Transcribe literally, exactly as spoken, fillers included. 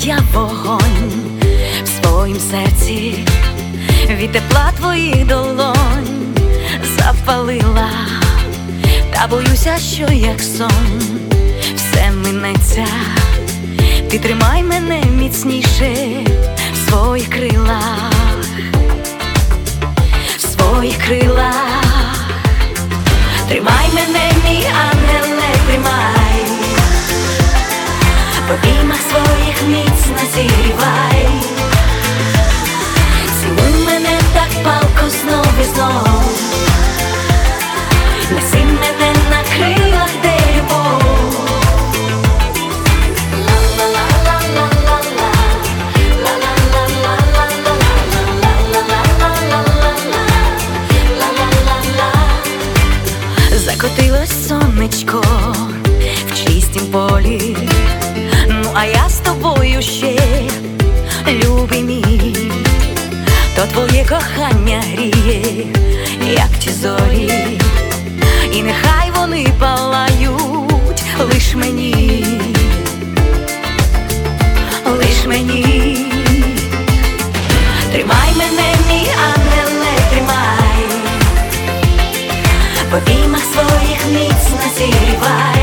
я вогонь в своїм серці, від тепла твоїх долонь запалила, та боюся, що як сон все минеться. Ти тримай мене міцніше в своїх крилах, в своїх крилах. Тримай мене, мій ангеле, тримай, в обіймах своїх міцно зігрівай. Цілуй мене так палко знов і знов, неси мене на крилах, де любов. Закотилось сонечко в чистім полі, ну а я з тобою ще, любий мій, то твоє кохання гріє, як ті зорі, і нехай вони палають лиш мені, лиш мені. Тримай мене, мій ангеле, тримай, в обіймах своїх міцно зігрівай.